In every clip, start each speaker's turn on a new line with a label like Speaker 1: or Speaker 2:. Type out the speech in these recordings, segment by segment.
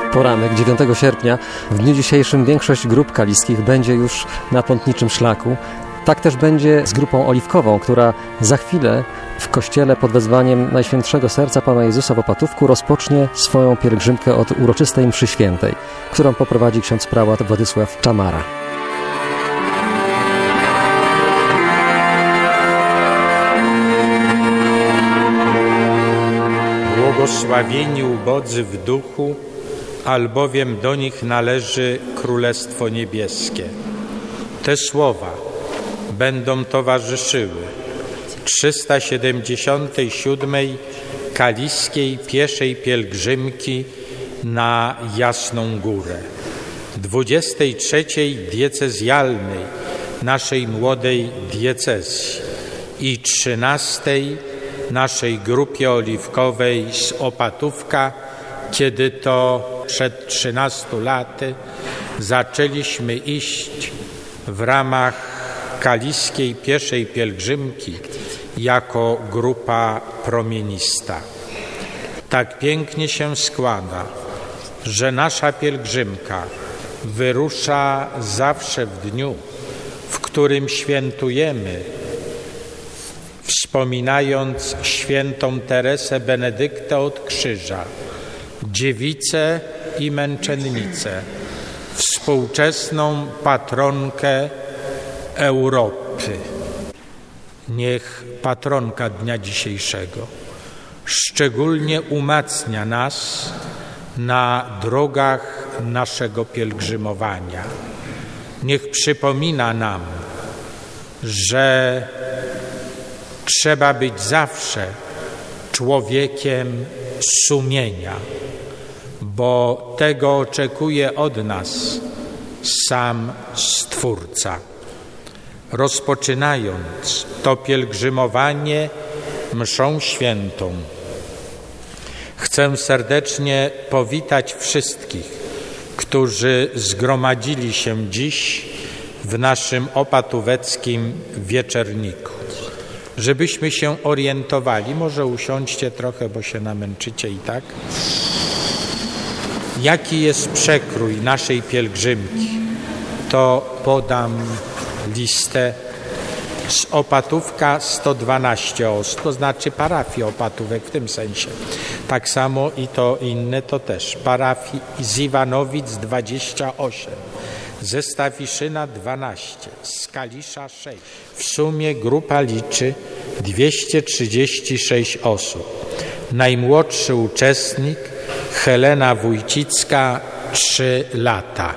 Speaker 1: poranek 9 sierpnia. W dniu dzisiejszym większość grup kaliskich będzie już na pątniczym szlaku. Tak też będzie z grupą oliwkową, która za chwilę w kościele pod wezwaniem Najświętszego Serca Pana Jezusa w Opatówku rozpocznie swoją pielgrzymkę od uroczystej mszy świętej, którą poprowadzi ksiądz prałat Władysław Czamara.
Speaker 2: Błogosławieni ubodzy w duchu, albowiem do nich należy Królestwo Niebieskie. Te słowa będą towarzyszyły 377. kaliskiej pieszej pielgrzymki na Jasną Górę, 23. diecezjalnej naszej młodej diecezji i 13. naszej grupie oliwkowej z Opatówka, kiedy to przed 13 laty zaczęliśmy iść w ramach kaliskiej pieszej pielgrzymki jako grupa promienista. Tak pięknie się składa, że nasza pielgrzymka wyrusza zawsze w dniu, w którym świętujemy, wspominając świętą Teresę Benedyktę od Krzyża, dziewicę i męczennicę, współczesną patronkę Europy. Niech patronka dnia dzisiejszego szczególnie umacnia nas na drogach naszego pielgrzymowania. Niech przypomina nam, że trzeba być zawsze człowiekiem sumienia, bo tego oczekuje od nas sam Stwórca. Rozpoczynając to pielgrzymowanie mszą świętą, chcę serdecznie powitać wszystkich, którzy zgromadzili się dziś w naszym opatóweckim wieczerniku. Żebyśmy się orientowali, może usiądźcie trochę, bo się namęczycie i tak. Jaki jest przekrój naszej pielgrzymki? To podam listę. Z Opatówka 112 osób, to znaczy parafii Opatówek w tym sensie. Tak samo i to inne to też. Parafii z Iwanowic 28, ze Stawiszyna 12, z Kalisza 6. W sumie grupa liczy 236 osób. Najmłodszy uczestnik Helena Wójcicka 3 lata.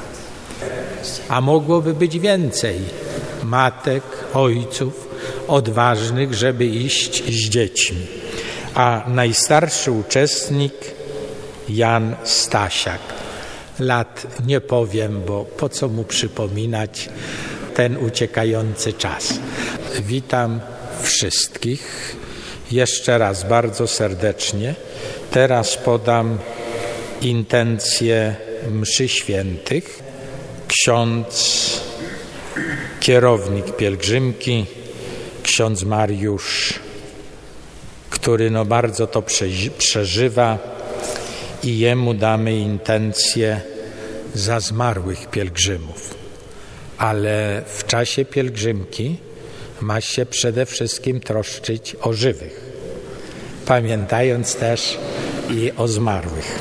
Speaker 2: A mogłoby być więcej matek, ojców odważnych, żeby iść z dziećmi. A najstarszy uczestnik Jan Stasiak. Lat nie powiem, bo po co mu przypominać ten uciekający czas. Witam wszystkich jeszcze raz bardzo serdecznie. Teraz podam intencje mszy świętych. Ksiądz kierownik pielgrzymki, ksiądz Mariusz, który bardzo to przeżywa, i jemu damy intencje za zmarłych pielgrzymów. Ale w czasie pielgrzymki ma się przede wszystkim troszczyć o żywych, pamiętając też i o zmarłych.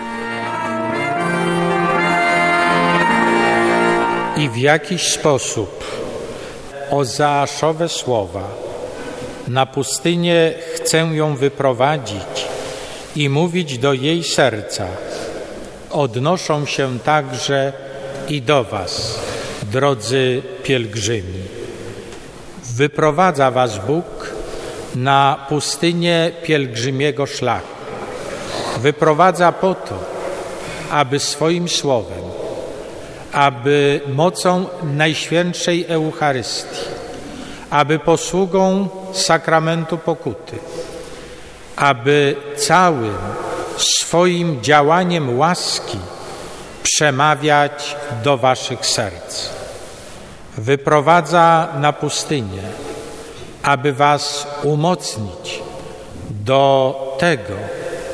Speaker 2: I w jakiś sposób ozeaszowe słowa na pustynię chcę ją wyprowadzić i mówić do jej serca. Odnoszą się także i do was, drodzy pielgrzymi. Wyprowadza was Bóg na pustynię pielgrzymiego szlaku. Wyprowadza po to, aby swoim słowem, aby mocą Najświętszej Eucharystii, aby posługą sakramentu pokuty, aby całym swoim działaniem łaski przemawiać do waszych serc. Wyprowadza na pustynię, aby was umocnić do tego,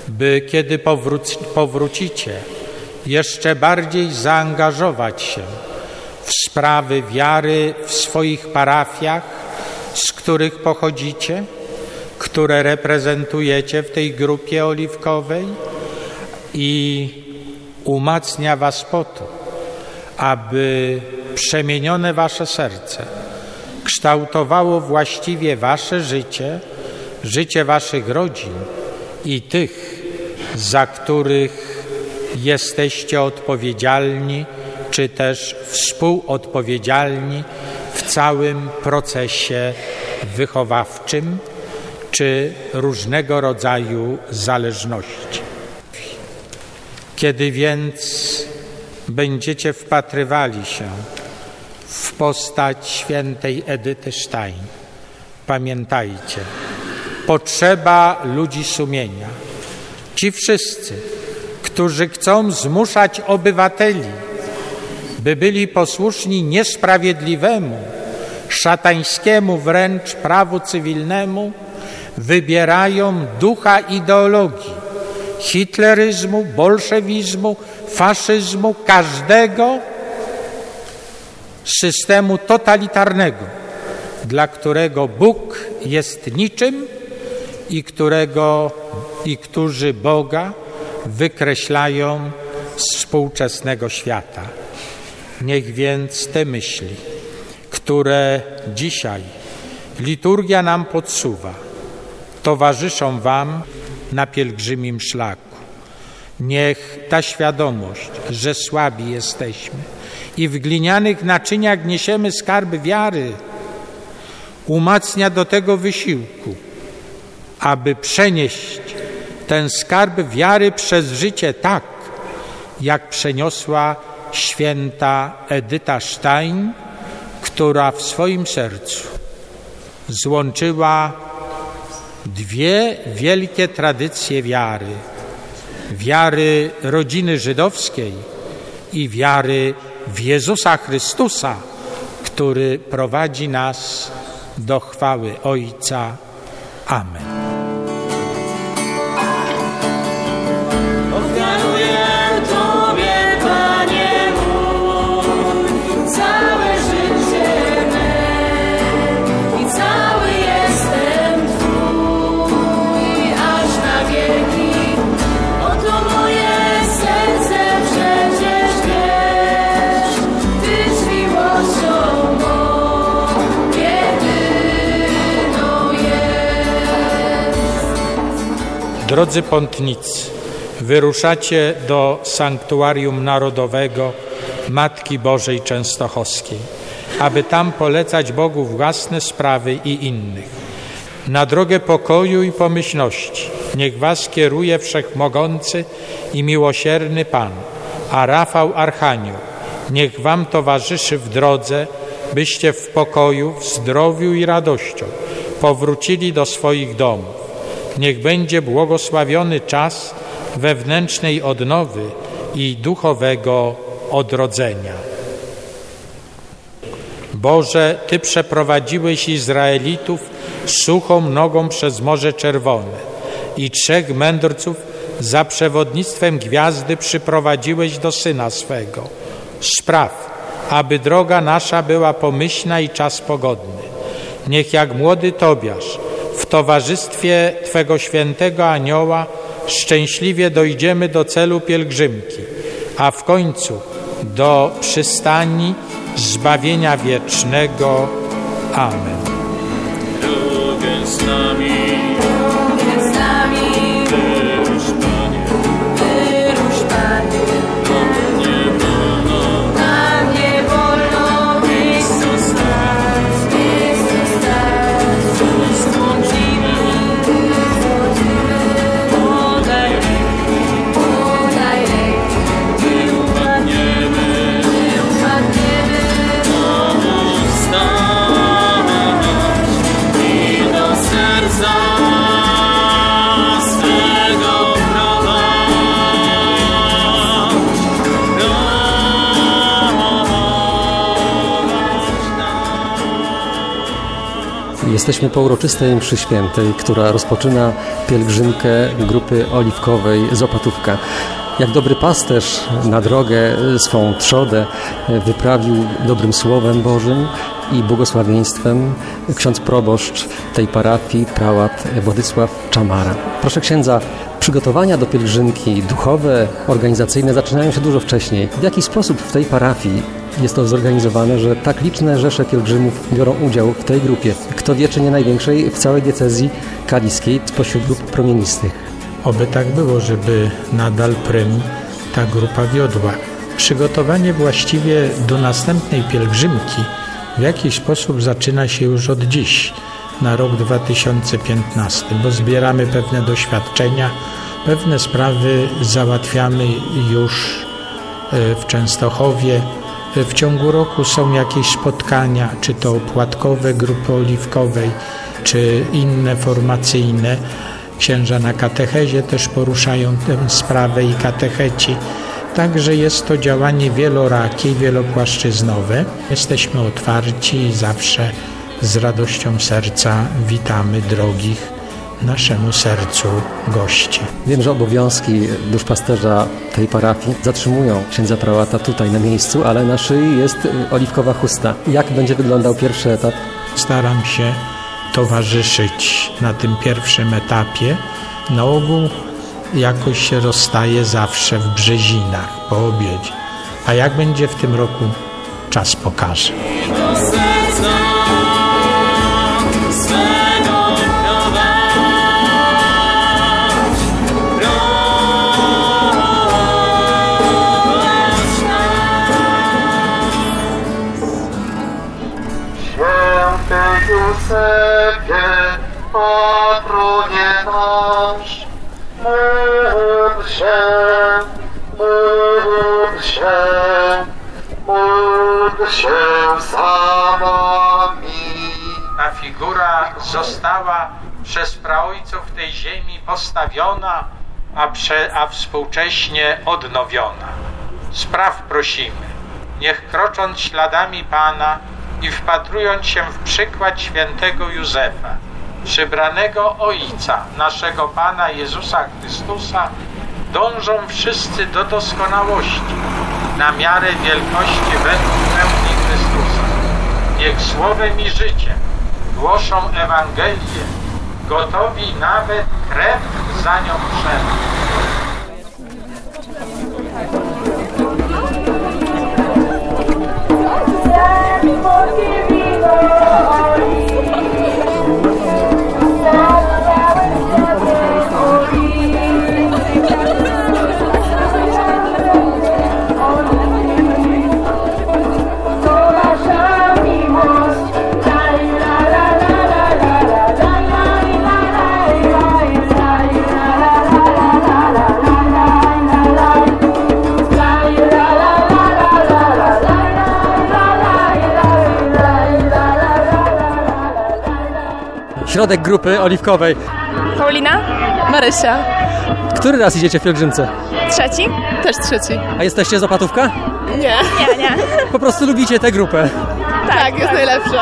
Speaker 2: by kiedy powrócicie, jeszcze bardziej zaangażować się w sprawy wiary w swoich parafiach, z których pochodzicie, które reprezentujecie w tej grupie oliwkowej, i umacnia was po to, aby przemienione wasze serce kształtowało właściwie wasze życie, życie waszych rodzin i tych, za których jesteście odpowiedzialni, czy też współodpowiedzialni w całym procesie wychowawczym, czy różnego rodzaju zależności. Kiedy więc będziecie wpatrywali się w postać świętej Edyty Stein, pamiętajcie, potrzeba ludzi sumienia. Ci wszyscy, którzy chcą zmuszać obywateli, by byli posłuszni niesprawiedliwemu, szatańskiemu wręcz prawu cywilnemu, wybierają ducha ideologii, hitleryzmu, bolszewizmu, faszyzmu, każdego systemu totalitarnego, dla którego Bóg jest niczym i którzy Boga wykreślają z współczesnego świata. Niech więc te myśli, które dzisiaj liturgia nam podsuwa, towarzyszą wam na pielgrzymim szlaku. Niech ta świadomość, że słabi jesteśmy i w glinianych naczyniach niesiemy skarby wiary, umacnia do tego wysiłku, aby przenieść ten skarb wiary przez życie tak, jak przeniosła święta Edyta Stein, która w swoim sercu złączyła dwie wielkie tradycje wiary. Wiary rodziny żydowskiej i wiary w Jezusa Chrystusa, który prowadzi nas do chwały Ojca. Amen. Drodzy pątnicy, wyruszacie do Sanktuarium Narodowego Matki Bożej Częstochowskiej, aby tam polecać Bogu własne sprawy i innych. Na drogę pokoju i pomyślności niech was kieruje Wszechmogący i miłosierny Pan, a Rafał Archanioł niech wam towarzyszy w drodze, byście w pokoju, w zdrowiu i radością powrócili do swoich domów. Niech będzie błogosławiony czas wewnętrznej odnowy i duchowego odrodzenia. Boże, Ty przeprowadziłeś Izraelitów suchą nogą przez Morze Czerwone i 3 mędrców za przewodnictwem gwiazdy przyprowadziłeś do Syna swego. Spraw, aby droga nasza była pomyślna i czas pogodny. Niech jak młody Tobiasz w towarzystwie Twego świętego anioła szczęśliwie dojdziemy do celu pielgrzymki, a w końcu do przystani zbawienia wiecznego. Amen.
Speaker 3: Drogie z nami. Serca
Speaker 1: Jesteśmy po uroczystej mszy świętej, która rozpoczyna pielgrzymkę grupy oliwkowej z Opatówka. Jak dobry pasterz na drogę swą trzodę wyprawił dobrym Słowem Bożym i błogosławieństwem ksiądz proboszcz tej parafii, prałat Władysław Czamara. Proszę księdza, przygotowania do pielgrzymki duchowe, organizacyjne zaczynają się dużo wcześniej. W jaki sposób w tej parafii jest to zorganizowane, że tak liczne rzesze pielgrzymów biorą udział w tej grupie? Kto wie, czy nie największej w całej diecezji kaliskiej spośród grup promienistych?
Speaker 2: Oby tak było, żeby nadal prym ta grupa wiodła. Przygotowanie właściwie do następnej pielgrzymki w jakiś sposób zaczyna się już od dziś, na rok 2015, bo zbieramy pewne doświadczenia, pewne sprawy załatwiamy już w Częstochowie. W ciągu roku są jakieś spotkania, czy to opłatkowe grupy oliwkowej, czy inne formacyjne. Księża na katechezie też poruszają tę sprawę i katecheci. Także jest to działanie wielorakie i wielopłaszczyznowe. Jesteśmy otwarci i zawsze z radością serca witamy drogich naszemu sercu gości.
Speaker 1: Wiem, że obowiązki duszpasterza tej parafii zatrzymują księdza prałata tutaj na miejscu, ale na szyi jest oliwkowa chusta. Jak będzie wyglądał pierwszy etap?
Speaker 2: Staram się towarzyszyć na tym pierwszym etapie. Na ogół jakoś się rozstaje zawsze w Brzezinach po obiedzie. A jak będzie w tym roku, czas pokaże.
Speaker 4: Józefie, patronie nasz, módl się, módl się, módl się za nami.
Speaker 2: Ta figura została przez praojców tej ziemi postawiona, a współcześnie odnowiona. Spraw prosimy, niech krocząc śladami Pana i wpatrując się w przykład świętego Józefa, przybranego Ojca naszego Pana Jezusa Chrystusa, dążą wszyscy do doskonałości, na miarę wielkości według pełni Chrystusa. Niech słowem i życiem głoszą Ewangelię, gotowi nawet krew za nią przelać.
Speaker 1: Środek grupy oliwkowej.
Speaker 5: Paulina? Marysia.
Speaker 1: Który raz idziecie w pielgrzymce?
Speaker 5: Trzeci? Też trzeci.
Speaker 1: A jesteście z Opatówka?
Speaker 5: Nie. Nie.
Speaker 1: Po prostu lubicie tę grupę.
Speaker 5: Tak, jest najlepsza.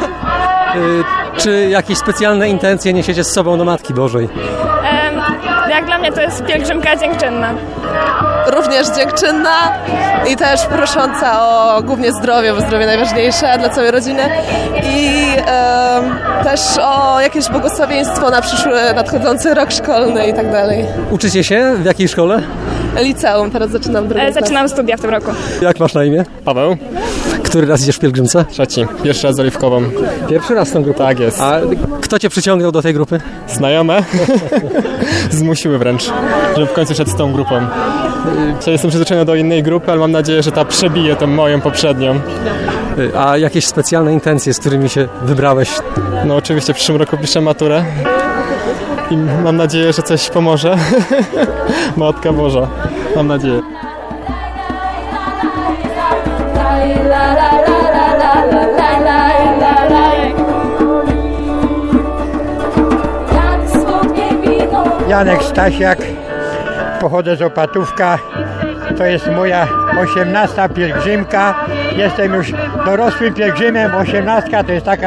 Speaker 1: Czy jakieś specjalne intencje niesiecie z sobą do Matki Bożej?
Speaker 5: Jak dla mnie to jest pielgrzymka dziękczynna.
Speaker 6: Również dziękczynna i też prosząca o głównie zdrowie, bo zdrowie najważniejsze dla całej rodziny i też o jakieś błogosławieństwo na przyszły, nadchodzący rok szkolny i tak dalej.
Speaker 1: Uczycie się? W jakiej szkole?
Speaker 6: Liceum, teraz zaczynam drugą klasę.
Speaker 5: Zaczynam studia w tym roku.
Speaker 1: Jak masz na imię?
Speaker 7: Paweł.
Speaker 1: Który raz idziesz w pielgrzymce?
Speaker 7: Trzeci. Pierwszy raz z oliwkową.
Speaker 1: Pierwszy raz z tą grupą?
Speaker 7: Tak jest.
Speaker 1: A kto cię przyciągnął do tej grupy?
Speaker 7: Znajome. Zmusiły wręcz, żebym w końcu szedł z tą grupą. Jestem przyzwyczajony do innej grupy, ale mam nadzieję, że ta przebije tę moją poprzednią.
Speaker 1: A jakieś specjalne intencje, z którymi się wybrałeś?
Speaker 7: No oczywiście w przyszłym roku piszę maturę i mam nadzieję, że coś pomoże. Matka Boża. Mam nadzieję.
Speaker 8: Janek Stasiak, pochodzę z Opatówka, to jest moja 18. pielgrzymka, jestem już dorosłym pielgrzymem, 18 to jest taka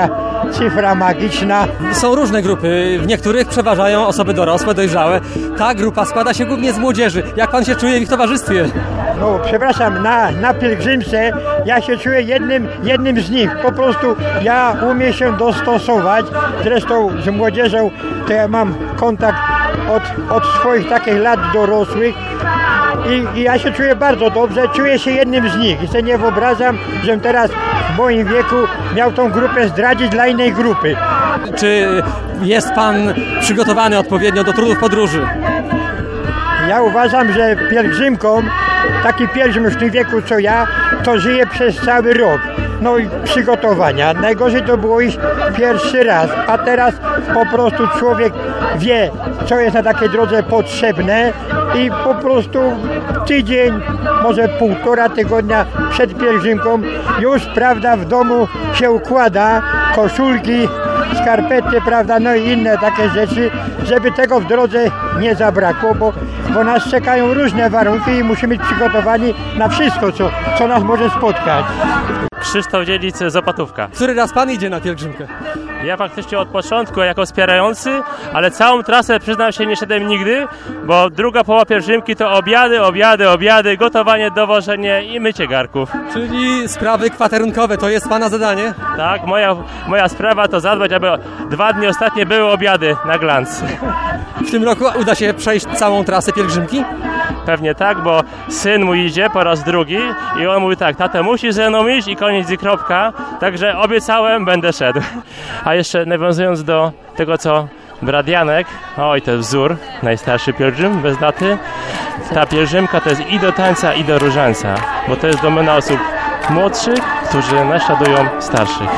Speaker 8: cyfra magiczna.
Speaker 1: Są różne grupy, w niektórych przeważają osoby dorosłe, dojrzałe. Ta grupa składa się głównie z młodzieży. Jak pan się czuje w ich towarzystwie?
Speaker 8: No przepraszam, na pielgrzymce ja się czuję jednym z nich. Po prostu ja umiem się dostosować. Zresztą z młodzieżą to ja mam kontakt od swoich takich lat dorosłych i ja się czuję bardzo dobrze, czuję się jednym z nich i sobie nie wyobrażam, żebym teraz w moim wieku miał tą grupę zdradzić dla innej grupy.
Speaker 1: Czy jest pan przygotowany odpowiednio do trudów podróży?
Speaker 8: Ja uważam, że pielgrzymką, taki pielgrzym już w tym wieku co ja, to żyje przez cały rok. No i przygotowania. Najgorzej to było iść pierwszy raz, a teraz po prostu człowiek wie, co jest na takiej drodze potrzebne i po prostu tydzień, może półtora tygodnia przed pielgrzymką już, prawda, w domu się układa koszulki, skarpety, prawda, no i inne takie rzeczy, żeby tego w drodze nie zabrakło, bo nas czekają różne warunki i musimy być przygotowani na wszystko, co nas może spotkać.
Speaker 9: Krzysztof Dzielic z Opatówka.
Speaker 1: Który raz pan idzie na pielgrzymkę?
Speaker 9: Ja faktycznie od początku jako wspierający, ale całą trasę, przyznam się, nie szedłem nigdy, bo druga połowa pielgrzymki to obiady, gotowanie, dowożenie i mycie garków.
Speaker 1: Czyli sprawy kwaterunkowe, to jest pana zadanie?
Speaker 9: Tak, moja sprawa to zadbać, aby 2 dni ostatnie były obiady na glans.
Speaker 1: W tym roku uda się przejść całą trasę pielgrzymki?
Speaker 9: Pewnie tak, bo syn mój idzie po raz drugi i on mówi tak: tatę, musisz ze mną iść i koniec i kropka, także obiecałem, będę szedł. A jeszcze nawiązując do tego, co brat Janek, oj, to jest wzór, najstarszy pielgrzym, bez daty. Ta pielgrzymka to jest i do tańca, i do różańca, bo to jest domena osób młodszych, którzy naśladują starszych.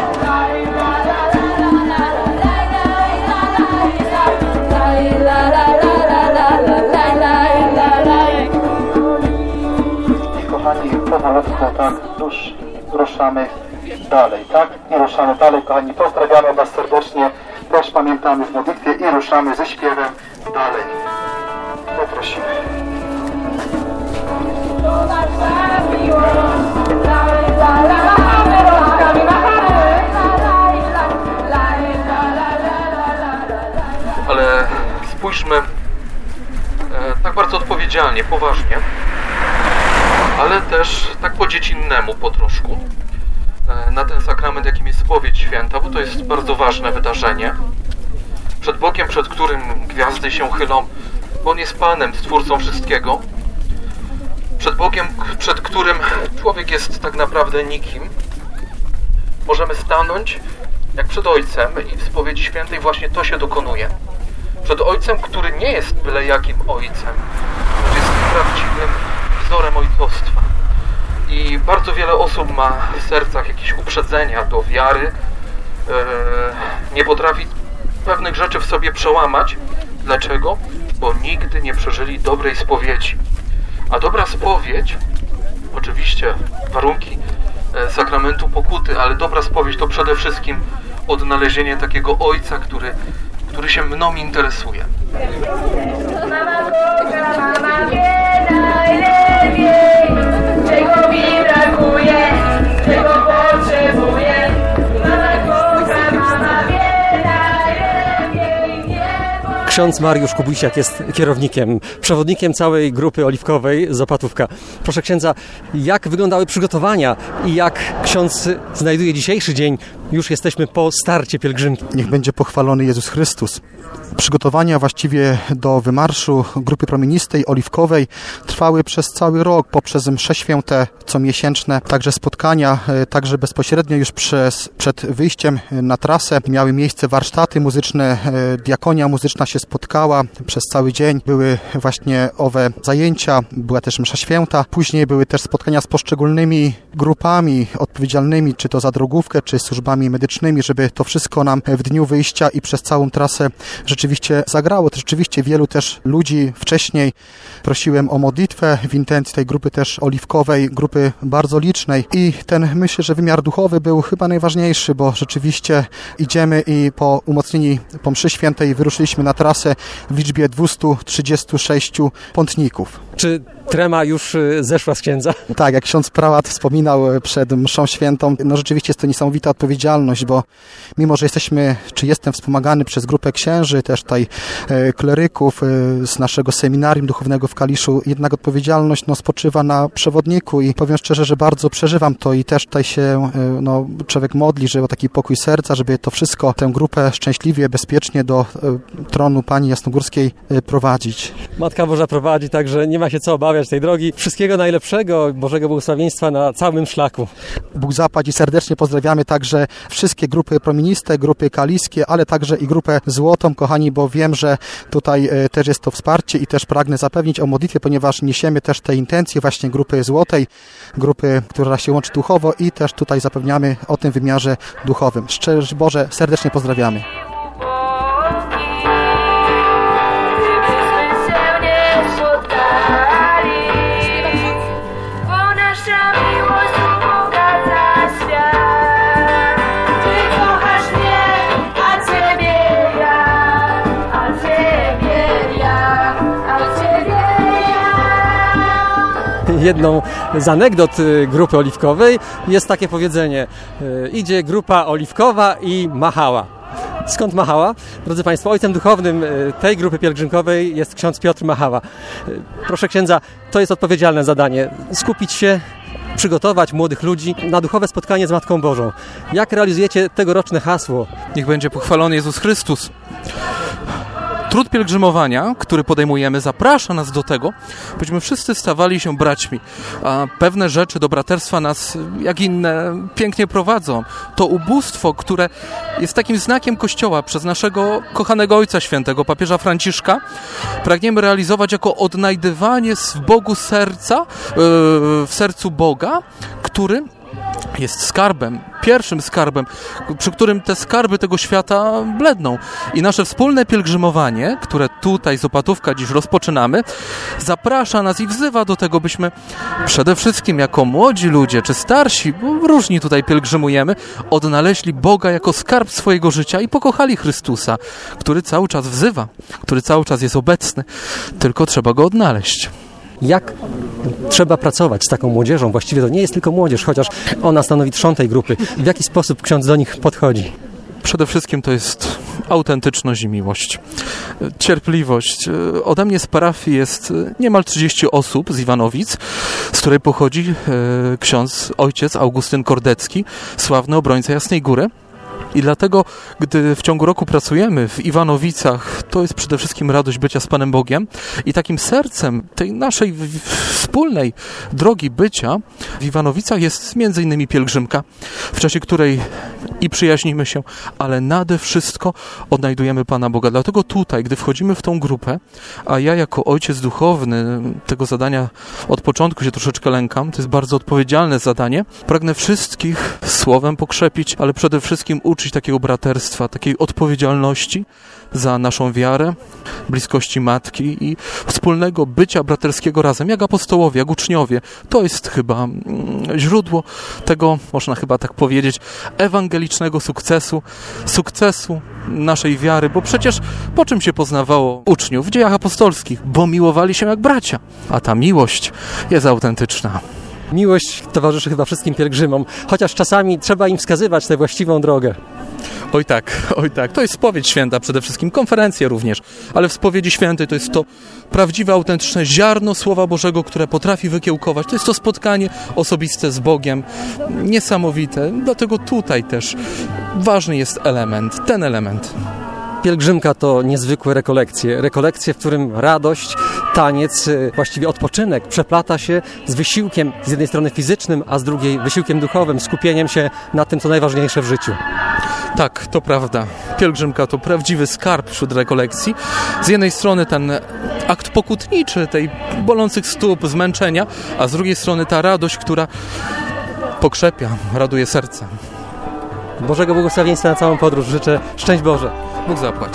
Speaker 10: Kochani, powolutku, tak, już ruszamy dalej, tak? I ruszamy dalej, kochani. Pozdrawiamy Was serdecznie, też pamiętamy w modlitwie i ruszamy ze śpiewem dalej. Poprosimy.
Speaker 11: Ale spójrzmy tak bardzo odpowiedzialnie, poważnie, ale też tak po dziecinnemu po troszku na ten sakrament, jakim jest spowiedź święta, bo to jest bardzo ważne wydarzenie. Przed Bogiem, przed którym gwiazdy się chylą, bo On jest Panem, Stwórcą wszystkiego. Przed Bogiem, przed którym człowiek jest tak naprawdę nikim. Możemy stanąć jak przed Ojcem i w spowiedzi świętej właśnie to się dokonuje. Przed Ojcem, który nie jest byle jakim Ojcem, który jest prawdziwym wzorem ojcostwa. I bardzo wiele osób ma w sercach jakieś uprzedzenia do wiary, nie potrafi pewnych rzeczy w sobie przełamać. Dlaczego? Bo nigdy nie przeżyli dobrej spowiedzi. A dobra spowiedź, oczywiście warunki sakramentu pokuty, ale dobra spowiedź to przede wszystkim odnalezienie takiego Ojca, który się mną interesuje.
Speaker 12: Czego mi brakuje, czego potrzebuję.
Speaker 1: Ksiądz Mariusz Kubisiak jest kierownikiem, przewodnikiem całej grupy oliwkowej z Opatówka. Proszę księdza, jak wyglądały przygotowania i jak ksiądz znajduje dzisiejszy dzień? Już jesteśmy po starcie pielgrzymki.
Speaker 13: Niech będzie pochwalony Jezus Chrystus. Przygotowania właściwie do wymarszu grupy promienistej, oliwkowej trwały przez cały rok, poprzez msze święte comiesięczne, także spotkania, także bezpośrednio już przed wyjściem na trasę miały miejsce warsztaty muzyczne, diakonia muzyczna się spotkała przez cały dzień, były właśnie owe zajęcia, była też msza święta, później były też spotkania z poszczególnymi grupami odpowiedzialnymi, czy to za drogówkę, czy służbami medycznymi, żeby to wszystko nam w dniu wyjścia i przez całą trasę rzeczywiście zagrało. Rzeczywiście wielu też ludzi wcześniej prosiłem o modlitwę w intencji tej grupy też oliwkowej, grupy bardzo licznej i ten, myślę, że wymiar duchowy był chyba najważniejszy, bo rzeczywiście idziemy i po umocnieni po mszy świętej wyruszyliśmy na trasę w liczbie 236 pątników.
Speaker 1: Czy trema już zeszła z księdza?
Speaker 13: Tak, jak ksiądz prałat wspominał przed mszą świętą, no rzeczywiście jest to niesamowita odpowiedzialność odpowiedzialność, bo mimo, że jestem wspomagany przez grupę księży, też tutaj kleryków z naszego seminarium duchownego w Kaliszu, jednak odpowiedzialność spoczywa na przewodniku i powiem szczerze, że bardzo przeżywam to i też tutaj się człowiek modli, żeby o taki pokój serca, żeby to wszystko, tę grupę szczęśliwie, bezpiecznie do tronu Pani Jasnogórskiej prowadzić.
Speaker 1: Matka Boża prowadzi, także nie ma się co obawiać tej drogi. Wszystkiego najlepszego, Bożego błogosławieństwa na całym szlaku.
Speaker 13: Bóg zapłać i serdecznie pozdrawiamy także wszystkie grupy promieniste, grupy kaliskie, ale także i grupę złotą, kochani, bo wiem, że tutaj też jest to wsparcie i też pragnę zapewnić o modlitwie, ponieważ niesiemy też te intencje właśnie grupy złotej, grupy, która się łączy duchowo i też tutaj zapewniamy o tym wymiarze duchowym. Szczęść Boże, serdecznie pozdrawiamy.
Speaker 1: Jedną z anegdot grupy oliwkowej jest takie powiedzenie: idzie grupa oliwkowa i machała. Skąd machała? Drodzy Państwo, ojcem duchownym tej grupy pielgrzymkowej jest ksiądz Piotr Machała. Proszę księdza, to jest odpowiedzialne zadanie. Skupić się, przygotować młodych ludzi na duchowe spotkanie z Matką Bożą. Jak realizujecie tegoroczne hasło?
Speaker 11: Niech będzie pochwalony Jezus Chrystus. Trud pielgrzymowania, który podejmujemy, zaprasza nas do tego, byśmy wszyscy stawali się braćmi, a pewne rzeczy do braterstwa nas, jak inne, pięknie prowadzą. To ubóstwo, które jest takim znakiem Kościoła przez naszego kochanego Ojca Świętego, papieża Franciszka, pragniemy realizować jako odnajdywanie w Bogu serca, w sercu Boga, który jest skarbem, pierwszym skarbem, przy którym te skarby tego świata bledną. I nasze wspólne pielgrzymowanie, które tutaj z Opatówka dziś rozpoczynamy, zaprasza nas i wzywa do tego, byśmy przede wszystkim jako młodzi ludzie, czy starsi, bo różni tutaj pielgrzymujemy, odnaleźli Boga jako skarb swojego życia i pokochali Chrystusa, który cały czas wzywa, który cały czas jest obecny, tylko trzeba Go odnaleźć.
Speaker 1: Jak trzeba pracować z taką młodzieżą? Właściwie to nie jest tylko młodzież, chociaż ona stanowi trzon tej grupy. W jaki sposób ksiądz do nich podchodzi?
Speaker 11: Przede wszystkim to jest autentyczność i miłość. Cierpliwość. Ode mnie z parafii jest niemal 30 osób z Iwanowic, z której pochodzi ojciec Augustyn Kordecki, sławny obrońca Jasnej Góry. I dlatego, gdy w ciągu roku pracujemy w Iwanowicach, to jest przede wszystkim radość bycia z Panem Bogiem i takim sercem tej naszej wspólnej drogi bycia w Iwanowicach jest między innymi pielgrzymka, w czasie której i przyjaźnimy się, ale nade wszystko odnajdujemy Pana Boga. Dlatego tutaj, gdy wchodzimy w tą grupę, a ja jako ojciec duchowny tego zadania od początku się troszeczkę lękam, to jest bardzo odpowiedzialne zadanie, pragnę wszystkich słowem pokrzepić, ale przede wszystkim uczyć takiego braterstwa, takiej odpowiedzialności za naszą wiarę, bliskości Matki i wspólnego bycia braterskiego razem, jak apostołowie, jak uczniowie. To jest chyba źródło tego, można chyba tak powiedzieć, ewangelicznego sukcesu naszej wiary, bo przecież po czym się poznawało uczniów? W dziejach apostolskich, bo miłowali się jak bracia, a ta miłość jest autentyczna.
Speaker 1: Miłość towarzyszy chyba wszystkim pielgrzymom, chociaż czasami trzeba im wskazywać tę właściwą drogę.
Speaker 11: Oj tak. To jest spowiedź święta przede wszystkim, konferencje również, ale w spowiedzi świętej to jest to prawdziwe, autentyczne ziarno Słowa Bożego, które potrafi wykiełkować. To jest to spotkanie osobiste z Bogiem, niesamowite. Dlatego tutaj też ważny jest ten element.
Speaker 1: Pielgrzymka to niezwykłe rekolekcje, w którym radość, taniec, właściwie odpoczynek przeplata się z wysiłkiem z jednej strony fizycznym, a z drugiej wysiłkiem duchowym, skupieniem się na tym, co najważniejsze w życiu.
Speaker 11: Tak, to prawda. Pielgrzymka to prawdziwy skarb wśród rekolekcji. Z jednej strony ten akt pokutniczy, tej bolących stóp, zmęczenia, a z drugiej strony ta radość, która pokrzepia, raduje serce.
Speaker 1: Bożego błogosławieństwa na całą podróż. Życzę. Szczęść Boże.
Speaker 11: Bóg zapłać.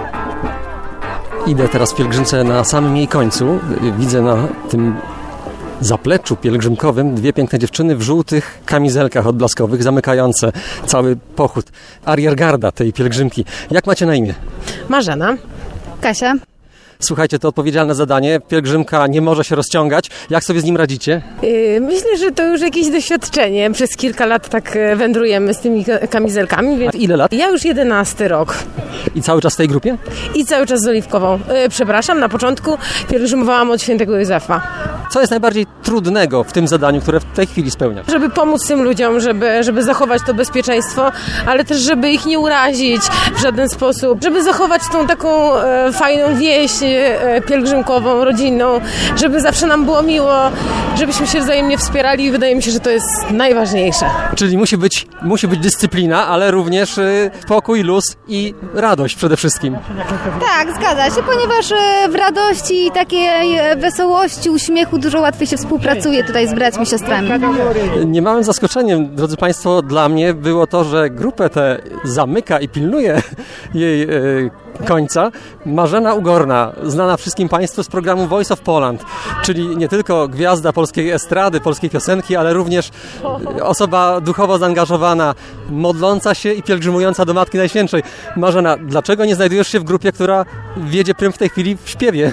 Speaker 1: Idę teraz w pielgrzymce na samym jej końcu. Widzę na tym zapleczu pielgrzymkowym dwie piękne dziewczyny w żółtych kamizelkach odblaskowych, zamykające cały pochód. Ariergarda tej pielgrzymki. Jak macie na imię?
Speaker 14: Marzena.
Speaker 15: Kasia.
Speaker 1: Słuchajcie, to odpowiedzialne zadanie. Pielgrzymka nie może się rozciągać. Jak sobie z nim radzicie?
Speaker 14: Myślę, że to już jakieś doświadczenie. Przez kilka lat tak wędrujemy z tymi kamizelkami. Więc...
Speaker 1: A ile lat?
Speaker 14: Ja już 11 rok.
Speaker 1: I cały czas w tej grupie?
Speaker 14: I cały czas z Oliwkową. Przepraszam, na początku pielgrzymowałam od świętego Józefa.
Speaker 1: Co jest najbardziej trudnego w tym zadaniu, które w tej chwili spełniasz?
Speaker 14: Żeby pomóc tym ludziom, żeby zachować to bezpieczeństwo, ale też żeby ich nie urazić w żaden sposób. Żeby zachować tą taką fajną wieś pielgrzymkową, rodzinną, żeby zawsze nam było miło, żebyśmy się wzajemnie wspierali i wydaje mi się, że to jest najważniejsze.
Speaker 1: Czyli musi być dyscyplina, ale również spokój, luz i radość przede wszystkim.
Speaker 15: Tak, zgadza się, ponieważ w radości, takiej wesołości, uśmiechu dużo łatwiej się współpracuje tutaj z braćmi, siostrami.
Speaker 1: Niemałym zaskoczeniem, drodzy Państwo, dla mnie było to, że grupę tę zamyka i pilnuje jej końca Marzena Ugorna, znana wszystkim Państwu z programu Voice of Poland, czyli nie tylko gwiazda polskiej estrady, polskiej piosenki, ale również osoba duchowo zaangażowana, modląca się i pielgrzymująca do Matki Najświętszej. Marzena, dlaczego nie znajdujesz się w grupie, która wiedzie prym w tej chwili w śpiewie?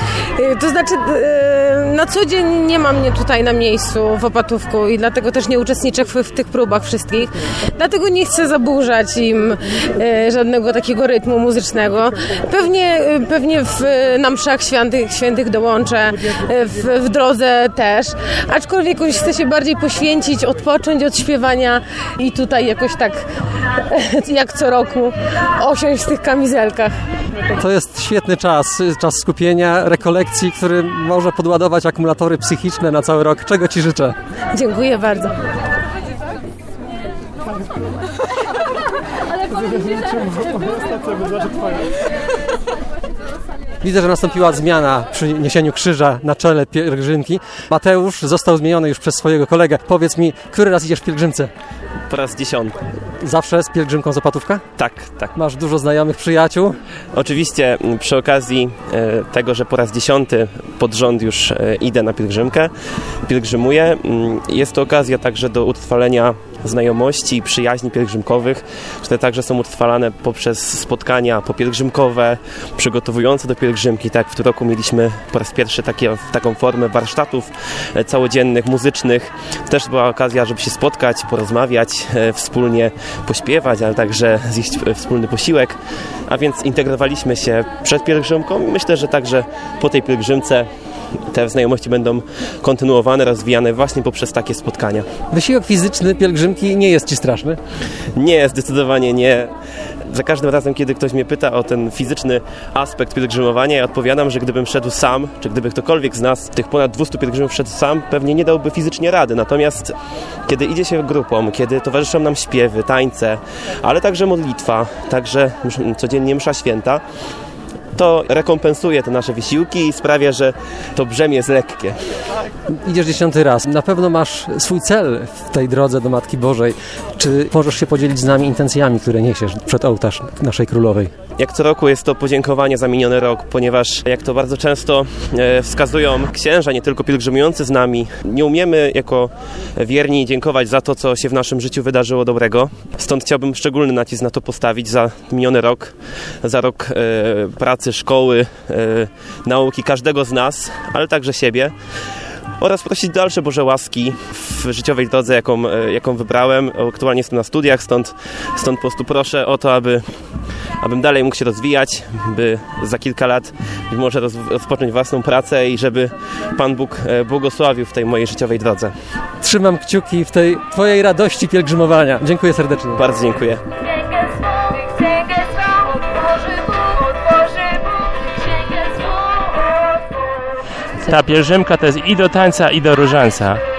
Speaker 14: To znaczy, na co dzień nie ma mnie tutaj na miejscu w Opatówku i dlatego też nie uczestniczę w tych próbach wszystkich. Dlatego nie chcę zaburzać im żadnego takiego rytmu muzycznego. Pewnie na mszach świętych dołączę, w drodze też. Aczkolwiek jakoś chcę się bardziej poświęcić, odpocząć od śpiewania i tutaj jakoś tak, jak co roku, osiąść w tych kamizelkach.
Speaker 1: To jest świetny czas skupienia, rekolekcji, który może podładować akumulatory psychiczne na cały rok. Czego Ci życzę?
Speaker 14: Dziękuję bardzo.
Speaker 1: Widzę, że nastąpiła zmiana przy niesieniu krzyża na czele pielgrzymki. Mateusz został zmieniony już przez swojego kolegę. Powiedz mi, który raz idziesz w pielgrzymce?
Speaker 16: Po raz 10.
Speaker 1: Zawsze z pielgrzymką z Opatówka?
Speaker 16: Tak.
Speaker 1: Masz dużo znajomych, przyjaciół?
Speaker 16: Oczywiście przy okazji tego, że po raz 10 pod rząd już idę na pielgrzymkę, pielgrzymuję, jest to okazja także do utrwalenia znajomości i przyjaźni pielgrzymkowych, które także są utrwalane poprzez spotkania popielgrzymkowe, przygotowujące do pielgrzymki. Tak, w tym roku mieliśmy po raz pierwszy taką formę warsztatów całodziennych, muzycznych. To też była okazja, żeby się spotkać, porozmawiać, wspólnie pośpiewać, ale także zjeść wspólny posiłek. A więc integrowaliśmy się przed pielgrzymką i myślę, że także po tej pielgrzymce te znajomości będą kontynuowane, rozwijane właśnie poprzez takie spotkania.
Speaker 1: Wysiłek fizyczny pielgrzymki nie jest Ci straszny?
Speaker 16: Nie, zdecydowanie nie. Za każdym razem, kiedy ktoś mnie pyta o ten fizyczny aspekt pielgrzymowania, ja odpowiadam, że gdybym szedł sam, czy gdyby ktokolwiek z nas, tych ponad 200 pielgrzymów szedł sam, pewnie nie dałby fizycznie rady. Natomiast kiedy idzie się grupą, kiedy towarzyszą nam śpiewy, tańce, ale także modlitwa, także codziennie msza święta, to rekompensuje te nasze wysiłki i sprawia, że to brzemię jest lekkie.
Speaker 1: Idziesz 10 raz. Na pewno masz swój cel w tej drodze do Matki Bożej. Czy możesz się podzielić z nami intencjami, które niesiesz przed ołtarz naszej Królowej?
Speaker 16: Jak co roku jest to podziękowanie za miniony rok, ponieważ jak to bardzo często wskazują księża, nie tylko pielgrzymujący z nami, nie umiemy jako wierni dziękować za to, co się w naszym życiu wydarzyło dobrego. Stąd chciałbym szczególny nacisk na to postawić za miniony rok, za rok pracy, szkoły, nauki każdego z nas, ale także siebie. Oraz prosić dalsze Boże łaski w życiowej drodze, jaką wybrałem. Aktualnie jestem na studiach, stąd po prostu proszę o to, abym dalej mógł się rozwijać, by za kilka lat może rozpocząć własną pracę i żeby Pan Bóg błogosławił w tej mojej życiowej drodze.
Speaker 1: Trzymam kciuki w tej Twojej radości pielgrzymowania. Dziękuję serdecznie.
Speaker 16: Bardzo dziękuję.
Speaker 9: Ta pielgrzymka to jest i do tańca, i do różańca.